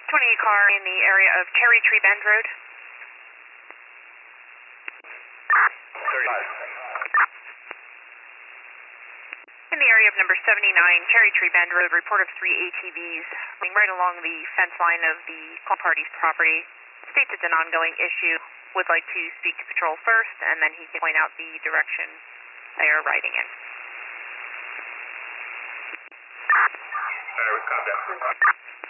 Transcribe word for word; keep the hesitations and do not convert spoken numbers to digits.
twenty-eight car in the area of Cherry Tree Bend Road. thirty-five. In the area of number seventy-nine, Cherry Tree Bend Road, report of three A T Vs running right along the fence line of the call party's property. States it's an ongoing issue. Would like to speak to patrol first, and then he can point out the direction they are riding in. All right, we copy that.